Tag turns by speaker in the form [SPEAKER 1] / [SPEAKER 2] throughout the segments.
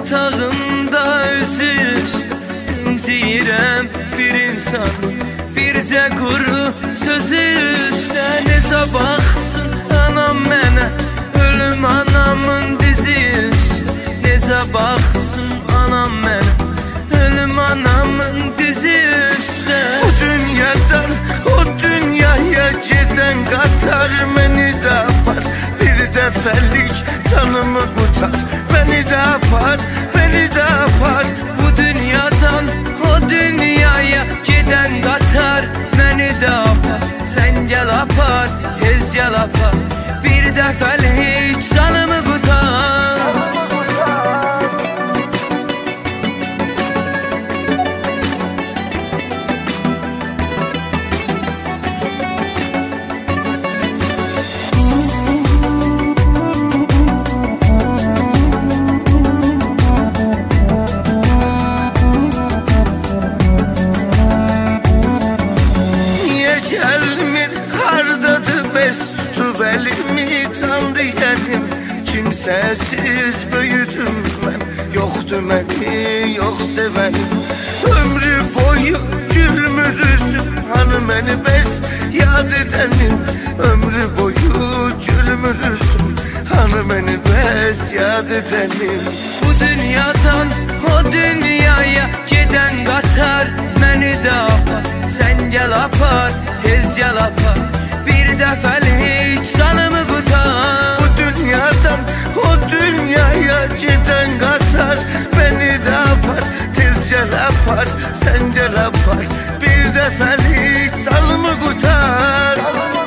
[SPEAKER 1] yatağında özü üstə İnciyirəm bir insanı bircə quru sözü üstə. Necə baxsın anam mənə ölüm anamın dizi üstə. Necə baxsın anam mənə ölüm anamın dizi üstə. Bu dünyadan o dünyaya giden qatar məni də apar. Bir dəfəlik canımı qutar, beni də apar, beni də apar. Bu dünyadan o dünyaya giden qatar məni də apar. Sən gəl apar, tez gəl apar. Bir dəfəlik canımı qutar. Gelmir hardadır bes tutub elimi can diyelim. Kimsəsiz böyüdüm mən, yoxdur məni yox sevənim. Ömrü boyu gülmürüzüm, hanı məni bəs yad edənim. Ömrü boyu gülmürüzüm, hanı məni bəs yad edənim. Bu dünyadan o dünyaya giden qatar məni də apar. Sən gəl apar, tez gəl apar. Bir dəfəlik canımı qutar. Bu dünyadan o dünyaya giden qatar beni də apar. Tez gəl apar, sən gəl apar. Bir dəfəlik canımı qutar.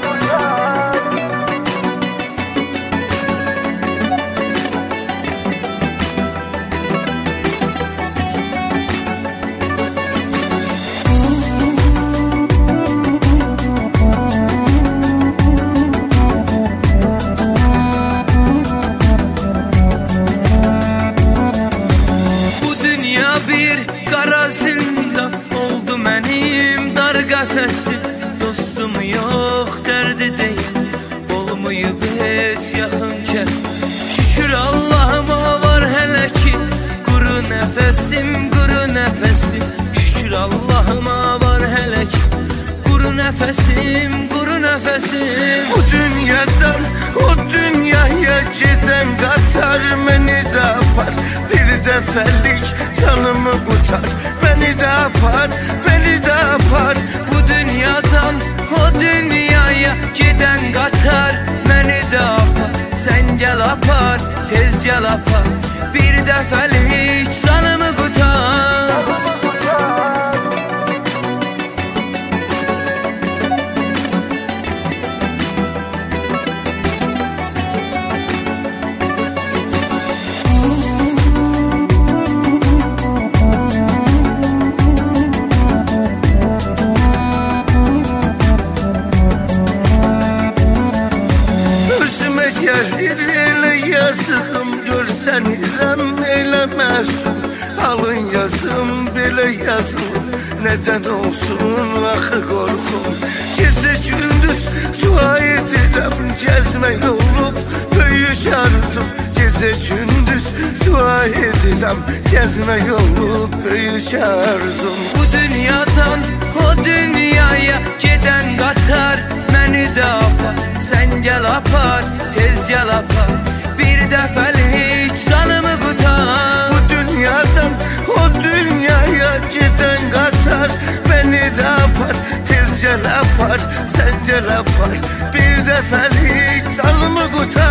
[SPEAKER 1] Bir qara zindan oldu mənim dar qəfəsim. Dostum yox, dərdi deyil, olmayıb heç yaxın kəs. Şükür Allahıma var hələ ki quru nəfəsim, quru nəfəsim. Şükür Allahıma var hələ ki quru nəfəsim, quru nəfəsim. Bu dünyadan o dünyaya giden qatar məni də apar. Bir dəfəlik canımı qutar, beni də apar, beni də apar. Bu dünyadan o dünyaya giden qatar məni də apar. Sən gəl apar, tez gəl apar. Bir dəfəlik canımı qutar. Elə yazığım görsənirəm elə məsum. Alın yazım belə yazım, nədən olsun axı qorxum. Gecə gündüz dua edirəm, gəzmək olub böyük arzum. Gecə gündüz dua edirəm, gəzmək olub böyük arzum. Bu dünyadan o dünyaya geden qatar məni də apar. Sən gəl apar, tez gəl apar. Bir dəfəlik canımı qutar. Bu dünyadan o dünyaya giden qatar beni də apar. Tez gəl apar, sən gəl apar. Bir dəfəlik canımı qutar.